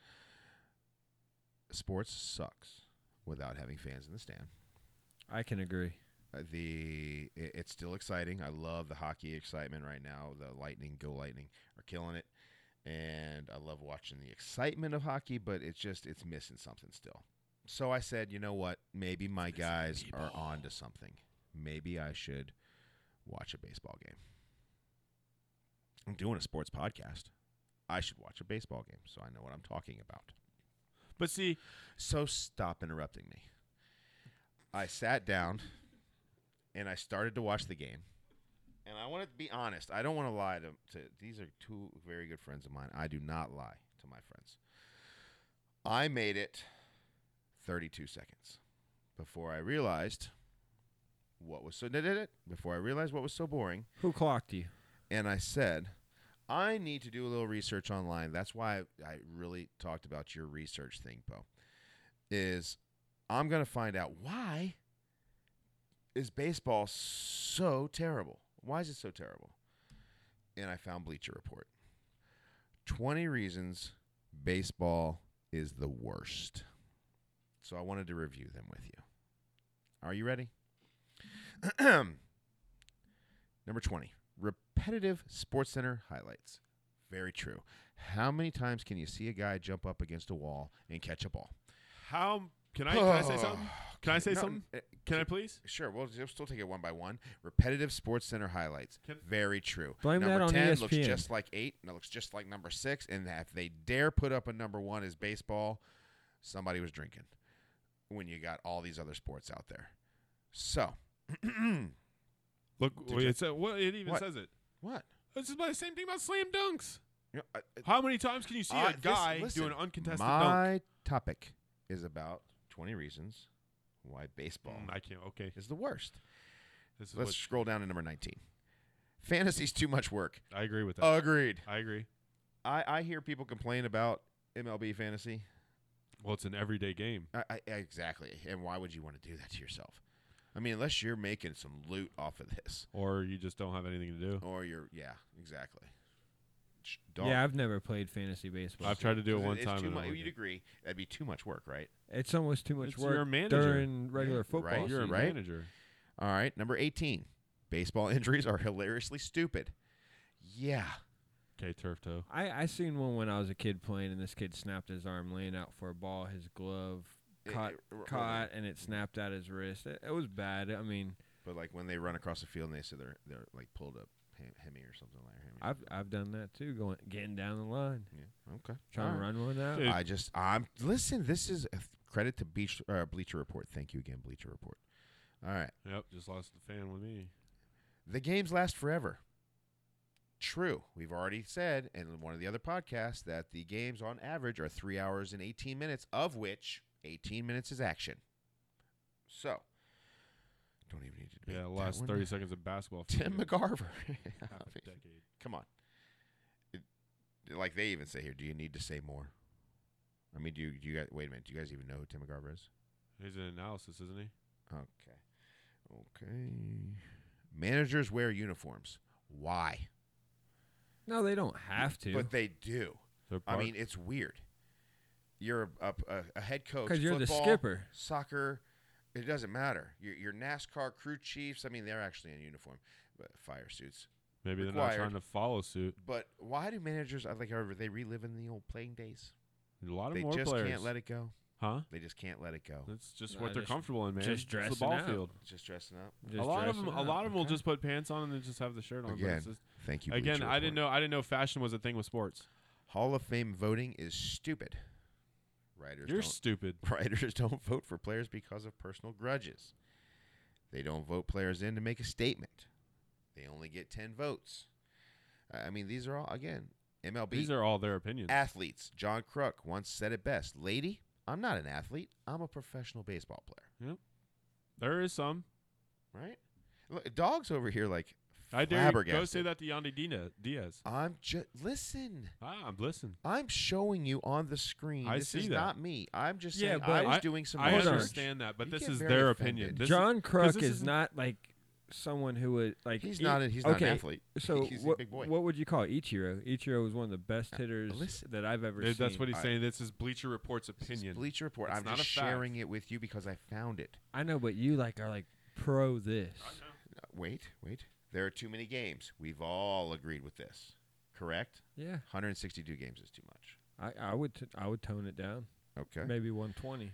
sports sucks without having fans in the stand. I can agree. Uh, the it, it's still exciting. I love the hockey excitement right now. The Lightning, go Lightning, are killing it, and I love watching the excitement of hockey. But it's just it's missing something still. So I said, you know what? Maybe my guys are on to something. Maybe I should watch a baseball game. I'm doing a sports podcast. I should watch a baseball game so I know what I'm talking about. But see, So stop interrupting me. I sat down and I started to watch the game. And I want to be honest. I don't want to lie to, to these are two very good friends of mine. I do not lie to my friends. I made it thirty-two seconds before I realized what was so did it before I realized what was so boring. Who clocked you? And I said, I need to do a little research online. That's why I really talked about your research thing, Bo. Is I'm going to find out why is baseball so terrible? Why is it so terrible? And I found Bleacher Report. twenty reasons baseball is the worst. So I wanted to review them with you. Are you ready? Number twenty. Repetitive SportsCenter highlights. Very true. How many times can you see a guy jump up against a wall and catch a ball? how can I, can I say something? Can I say No, something? uh, Can I please? Sure, we'll just still take it one by one. Repetitive SportsCenter highlights. Can- Very true. Blame number that on ten E S P N. looks just like eight, and it looks just like number six. And if they dare put up a number one as baseball, somebody was drinking when you got all these other sports out there. So, Look, Did wait, you- it's a, what, it even What? says it. what? This is the same thing about slam dunks. You know, I- How many times can you see Uh, a this- guy listen, do an uncontested my dunk? topic is about twenty reasons why baseball Mm, I can't. Okay, is the worst. this is Let's what scroll down to number nineteen. Fantasy's too much work. I agree with that. Agreed. I agree. I, I hear people complain about M L B fantasy. Well, it's an everyday game. I, I, exactly. And why would you want to do that to yourself? I mean, unless you're making some loot off of this. Or you just don't have anything to do. Or you're, yeah, exactly. Sh- Don't. Yeah, I've never played fantasy baseball. I've tried to do it 'Cause one it's time. Too and I much, don't you'd like it. agree. That'd be too much work, right? It's almost too much It's work your manager. during regular Yeah, football. right. You're a season. right? manager. All right, number eighteen. Baseball injuries are hilariously stupid. Yeah. Okay, turf toe. I I seen one when I was a kid playing, and this kid snapped his arm laying out for a ball. His glove caught It- it- caught, and it snapped at his wrist. It, it was bad. I mean, But like when they run across the field and they say they're they're like pulled up hem- hemi or something like that. I've I've done that too. Going getting down the line, Yeah. Okay. trying All to right. run one out. Dude. I just I'm listen. This is a th- credit to Beach uh, Bleacher Report. Thank you again, Bleacher Report. All right. Yep, just lost the fan with me. The games last forever. True. We've already said in one of the other podcasts that the games on average are three hours and eighteen minutes, of which eighteen minutes is action. So, don't even need to debate Yeah, that last one. thirty seconds of basketball. Tim McGarver. Half a decade. Come on. It, like they even say here, do you need to say more? I mean, do you, do you guys, wait a minute, do you guys even know who Tim McGarver is? He's an analysis, isn't he? Okay. Okay. Managers wear uniforms. Why? No, they don't have to. But they do. They're I part- mean, it's weird. You're a, a, a head coach. 'Cause you're the football, skipper. Soccer, it doesn't matter. You're, you're NASCAR crew chiefs. I mean, they're actually in uniform, but fire suits. maybe they're not required. trying to follow suit. But why do managers, I like, are they reliving the old playing days? A lot of They more just players. can't let it go. Huh? They just can't let it go. That's just Nah, what they're just- comfortable in, man. just It's the dressing ball out. field. Just dressing up. Just a lot of them, dressing a up, lot of them will okay. just put pants on and then just have the shirt on. but Again, it's just, Thank you. again, Bleacher I didn't Report. know. I didn't know fashion was a thing with sports. Hall of Fame voting is stupid. Writers You're don't, stupid. writers don't vote for players because of personal grudges. They don't vote players in to make a statement. They only get ten votes. I mean, these are all, again, M L B These are all their opinions. athletes. John Kruk once said it best. Lady, I'm not an athlete. I'm a professional baseball player. There is some. Right? Look, dogs over here like I dare you go flabbergasted. say that to Yandy Dina- Diaz. I'm just, listen. Ah, I'm listening. I'm showing you on the screen. I this see is that. not me. I'm just Yeah, saying but I was I- doing some I Hold on. research. understand that, but You this get is very their offended. opinion. This John Kruk this is isn't- not like someone who would like. He's E- not. A, he's not okay, an athlete. So he's what, a big boy. what would you call Ichiro? Ichiro was one of the best Uh, hitters listen. that I've ever It- seen. that's what he's I- saying. This is Bleacher Report's This is opinion. Bleacher Report. It's I'm not just a fact. sharing it with you because I found it. I know, but you like are like pro this. Uh, wait, wait. There are too many games. We've all agreed with this. Correct? Yeah, one hundred sixty-two games is too much. I, I would t- I would tone it down. Okay. Maybe one twenty.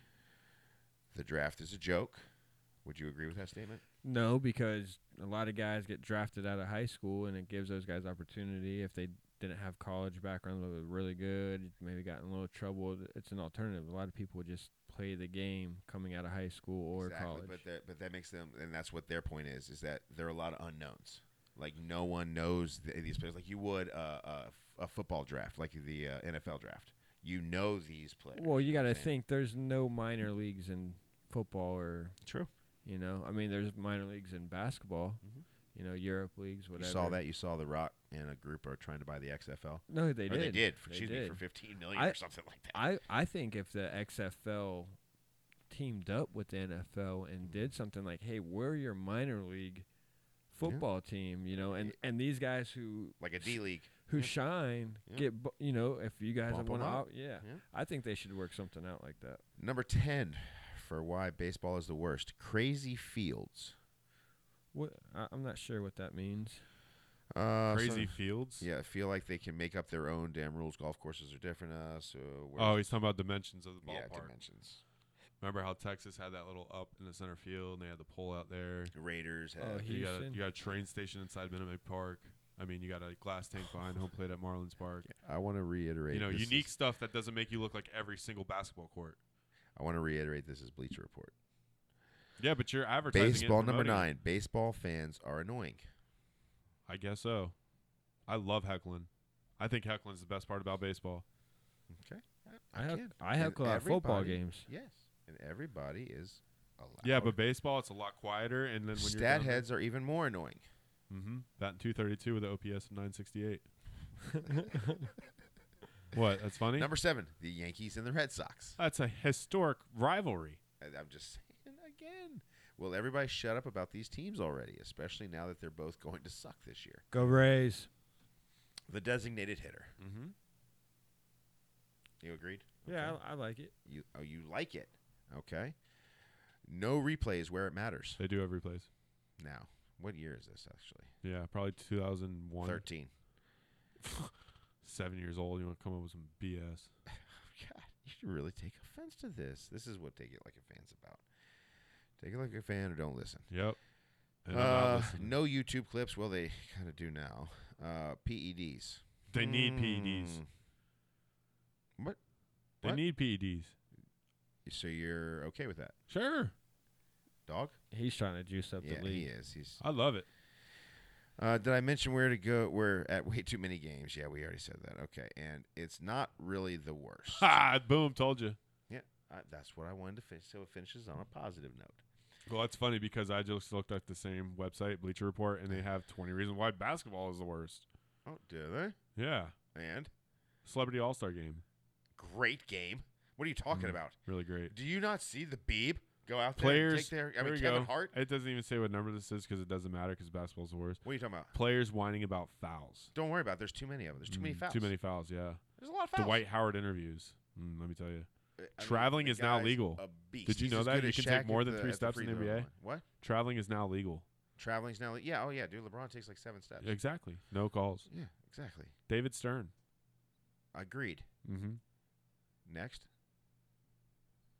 The draft is a joke. Would you agree with that statement? No, because a lot of guys get drafted out of high school, and it gives those guys opportunity. If they didn't have college background, they were really good, maybe got in a little trouble. It's an alternative. A lot of people would just play the game coming out of high school or exactly, college. But that, but that makes them, and that's what their point is, is that there are a lot of unknowns. Like no one knows th- these players, like you would uh, a, f- a football draft, like the uh, N F L draft. You know these players. Well, you got to know what I'm saying? think there's no minor leagues in football, or True. you know, I mean, there's minor leagues in basketball. Mhm. You know, Europe leagues, whatever. You saw that. You saw The Rock and a group are trying to buy the X F L. No, they Or did. They did. For, They excuse me, did. for fifteen million I- or something like that. I I think if the X F L teamed up with the N F L and did something like, hey, we're your minor league football team, you know, and, and these guys who Like a D League. who Yeah. shine Yeah. get, bu- you know, if you guys Bump want 'em to, up. yeah, Yeah. I think they should work something out like that. Number ten for why baseball is the worst. Crazy fields. What I, I'm not sure what that means. Uh, Crazy so- fields. yeah, I feel like they can make up their own damn rules. Golf courses are different than us. So Oh, he's talking about dimensions of the yeah, ballpark. dimensions. Remember how Texas had that little up in the center field, and they had the pole out there. Raiders Oh, have. he- You got a, Houston. you got a train station inside Minute Maid Park. I mean, you got a glass tank behind home plate at Marlins Park. I want to reiterate. You know, this unique is- stuff that doesn't make you look like every single basketball court. I want to reiterate. This is Bleacher Report. Yeah, but you're advertising it and Baseball number promoting it. nine. Baseball fans are annoying. I guess so. I love heckling. I think heckling is the best part about baseball. Okay. I have can. I have And at football everybody- games. Yes, and everybody is allowed. Yeah, but baseball, it's a lot quieter. And then when you're stat heads are even more annoying. Mm-hmm. Batting two thirty-two with an O P S of nine sixty-eight. What? That's funny. Number seven, the Yankees and the Red Sox. That's a historic rivalry. I- I'm just saying again. Will everybody shut up about these teams already, especially now that they're both going to suck this year? Go Rays. The designated hitter. Mm-hmm. You agreed? Yeah, Okay. I, I like it. You oh, you like it? Okay. No replays where it matters. They do have replays. Now, what year is this actually? Yeah, probably two thousand one. Thirteen. Seven years old. You want to come up with some B S? God, you should really take offense to this. This is what Take It Like a Fan's about. Take it like a fan or don't listen. Yep. And I'm not Uh, listening. no YouTube clips. Well, they kind of do now. Uh, P E Ds. They need P E Ds. Hmm. What? They what? need P E Ds. So you're okay with that, Sure. dog? He's trying to juice up Yeah, the league. he is. He's. I love it. Uh, did I mention where to go? We're at way too many games. Yeah, we already said that. Okay, and it's not really the worst. Ha! Boom. Told you. Yeah, I, that's what I wanted to finish. So it finishes on a positive note. Well, that's funny because I just looked at the same website, Bleacher Report, and they have twenty reasons why basketball is the worst. Oh, do they? Yeah. And Celebrity All-Star Game. great game. What are you talking Mm. about? Really great. Do you not see the Beeb go out there Players. and take their? I there mean, we Kevin go. Hart. It doesn't even say what number this is because it doesn't matter because basketball's the worst. What are you talking about? Players whining about fouls. Don't worry about it. There's too many of them. There's too many Mm, fouls. Too many fouls, yeah. There's a lot of fouls. Dwight Howard interviews. Mm, let me tell you. I mean, traveling the is now guy's legal. a beast. Did you He's know as that? good You as can Shaq take more at than the- three at the steps free in the throw N B A? line. What? Traveling is now legal. Traveling's now. Yeah. Oh yeah, dude. LeBron takes like seven steps. Exactly. No calls. Yeah. Exactly. David Stern. Agreed. Mm-hmm. Next.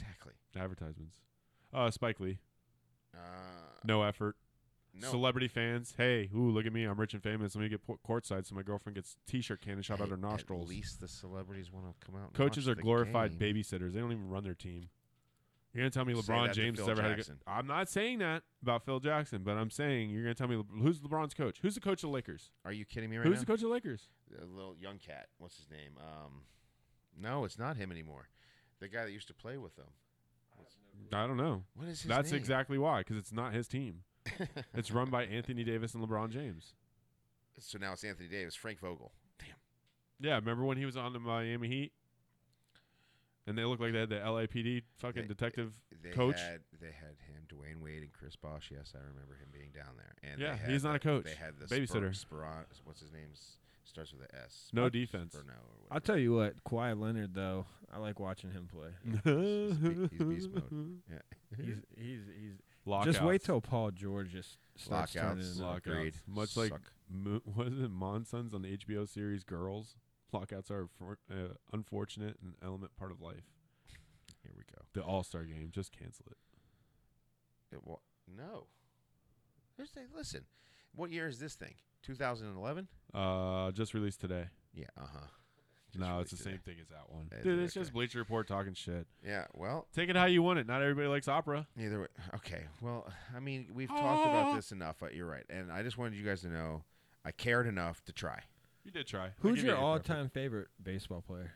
Exactly. Advertisements. Uh, Spike Lee. Uh, No effort. no. Celebrity fans. Hey, ooh, look at me. I'm rich and famous. Let me get por- courtside so my girlfriend gets T-shirt cannon shot out Hey, her nostrils. At least the celebrities want to come out. And Coaches watch are the glorified game. babysitters. They don't even run their team. You're gonna tell me Say LeBron that to James has Phil ever had a good. Jackson. I'm not saying that about Phil Jackson, but I'm saying you're gonna tell me Le- who's LeBron's coach? Who's the coach of the Lakers? Are you kidding me right who's now? the coach of the Lakers? The little young cat. What's his name? Um, no, it's not him anymore. The guy that used to play with them. I don't know. What is his That's name? exactly why, because it's not his team. It's run by Anthony Davis and LeBron James. So now it's Anthony Davis, Frank Vogel. Damn. Yeah, remember when he was on the Miami Heat? And they looked like they had the L A P D fucking They- detective They coach. Had, they had him, Dwayne Wade, and Chris Bosh. Yes, I remember him being down there. And Yeah, they had he's not the- a coach. They had the Babysitter. Spur, Spiron, what's his name? S- Starts with an S. No Spur- defense. Spurno or I'll whatever. tell you what, Kawhi Leonard though, I like watching him play. He's be- he's beast mode. Yeah. He's he's he's Lockouts. just wait till Paul George just starts turning Lockouts. it up. Lock- Agreed. Much like Suck. Mo- what is it, Monsons on the H B O series Girls. Lockouts are for, uh, unfortunate and element part of life. Here we go. The All Star game, just cancel it. It wa- no. There's the- listen, what year is this thing? two thousand eleven? Uh, just released today. Yeah. Uh huh. No, it's the same thing as that one. Is Dude, it? it's just Okay. Bleacher Report talking shit. Yeah. Well, Take it how you want it. Not everybody likes opera. either way. Okay. Well, I mean, we've talked about this enough. Uh, you're right, and I just wanted you guys to know I cared enough to try. You did try. I'll Who's give your you a effort. all-time favorite baseball player?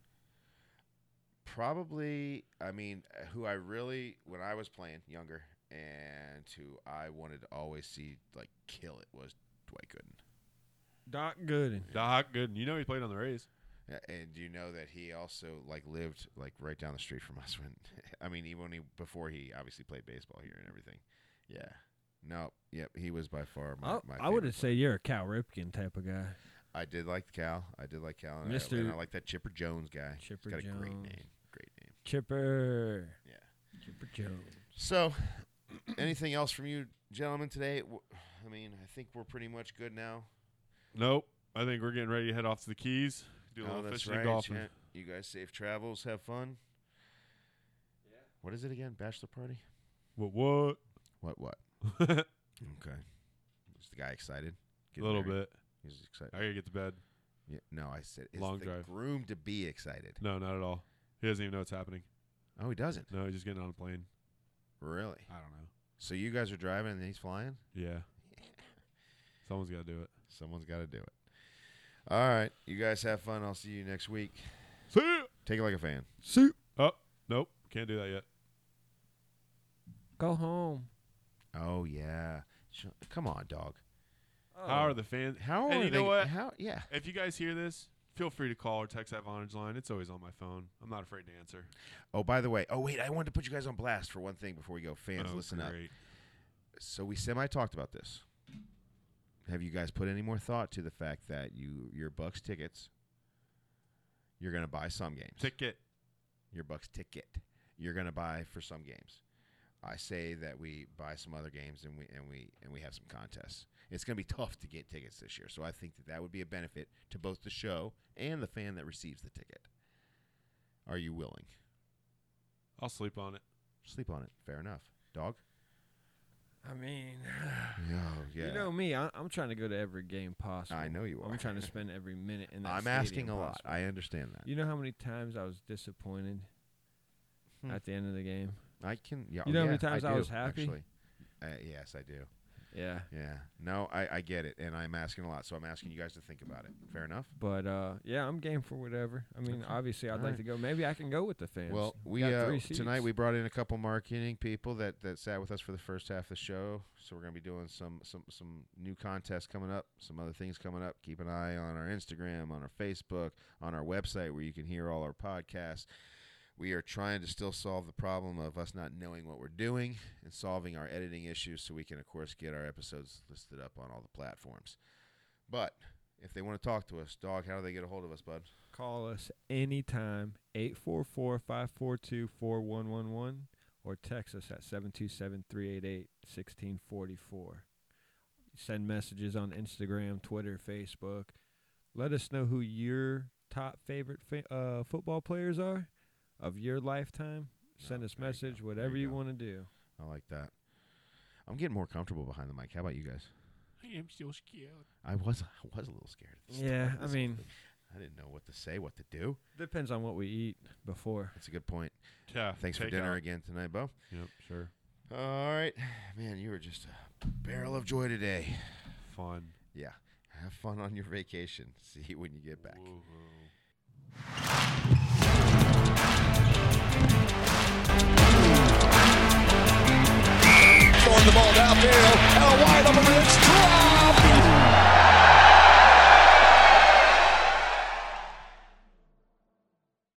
Probably, I mean, uh, who I really, when I was playing younger, and who I wanted to always see like kill it was Dwight Gooden. Doc Gooden. Doc Gooden. You know he played on the Rays. Yeah, and do you know that he also like lived like right down the street from us when I mean even when he before he obviously played baseball here and everything. Yeah. No. Yep. He was by far my. I, my I would favorite say you're a Cal Ripken type of guy. player. I did like Cal. I did like Cal. And I, Mister and I like that Chipper Jones guy. Chipper He's got a great Jones. name. Great name. Chipper. Yeah. Chipper Jones. So, anything else from you gentlemen today? W- I mean, I think we're pretty much good now. Nope. I think we're getting ready to head off to the Keys. Do a Oh, little that's fishing right. and golfing. Chan- You guys safe travels. Have fun. Yeah. What is it again? Bachelor party? What? What? What? What? a Okay. Is the guy excited? Getting little married? bit. He's excited. I gotta get to bed. Yeah, no, I said is Long the drive. groom to be excited. No, not at all. He doesn't even know what's happening. Oh, he doesn't. No, he's just getting on a plane. Really? I don't know. So you guys are driving and he's flying? Yeah. Someone's got to do it. Someone's got to do it. All right. You guys have fun. I'll see you next week. See ya. Take it like a fan. See. Oh, nope. Can't do that yet. Go home. Oh yeah. Sh- Come on, dog. Oh. How are the fans? How And are you they? know what? How? Yeah. If you guys hear this, feel free to call or text that Vonage line. It's always on my phone. I'm not afraid to answer. Oh, by the way. Oh, wait. I wanted to put you guys on blast for one thing before we go. Fans, Oh, listen up. great. So we semi talked about this. Have you guys put any more thought to the fact that you your Bucks tickets? You're gonna buy some games. Ticket. Your Bucks ticket. You're gonna buy for some games. I say that we buy some other games and we and we and we have some contests. It's gonna be tough to get tickets this year, so I think that that would be a benefit to both the show and the fan that receives the ticket. Are you willing? I'll sleep on it. Sleep on it. Fair enough. Dog. I mean, Oh, yeah. you know me. I, I'm trying to go to every game possible. I know you are. I'm trying to spend every minute in that I'm stadium asking a lot. possible. I understand that. You know how many times I was disappointed Hmm. at the end of the game? I can. Yeah. You know how yeah, many times I do, was happy? Actually. Uh, yes, I do. Yeah. Yeah. No, I, I get it, and I'm asking a lot, so I'm asking you guys to think about it. Fair enough. But uh, yeah, I'm game for whatever. I mean, Okay. obviously, I'd All like right. to go. Maybe I can go with the fans. Well, we got uh, three tonight seats. we brought in a couple marketing people that, that sat with us for the first half of the show. So we're gonna be doing some some some new contests coming up, some other things coming up. Keep an eye on our Instagram, on our Facebook, on our website where you can hear all our podcasts. We are trying to still solve the problem of us not knowing what we're doing and solving our editing issues so we can, of course, get our episodes listed up on all the platforms. But if they want to talk to us, dog, how do they get a hold of us, bud? Call us anytime, eight four four, five four two, four one one one, or text us at seven two seven, three eight eight, one six four four. Send messages on Instagram, Twitter, Facebook. Let us know who your top favorite fa- uh, football players are of your lifetime, send No, us there you message, go. whatever There you you go. want to do. I like that. I'm getting more comfortable behind the mic. How about you guys? I am still scared. I was I was a little scared. At the start Yeah, of I this mean- whole thing. I didn't know what to say, what to do. Depends on what we eat before. That's a good point. Yeah. Thanks for take dinner out. again tonight, Bo. Yep. Sure. All right. Man, you were just a barrel of joy today. Fun. Yeah. Have fun on your vacation. See you when you get back. Woohoo.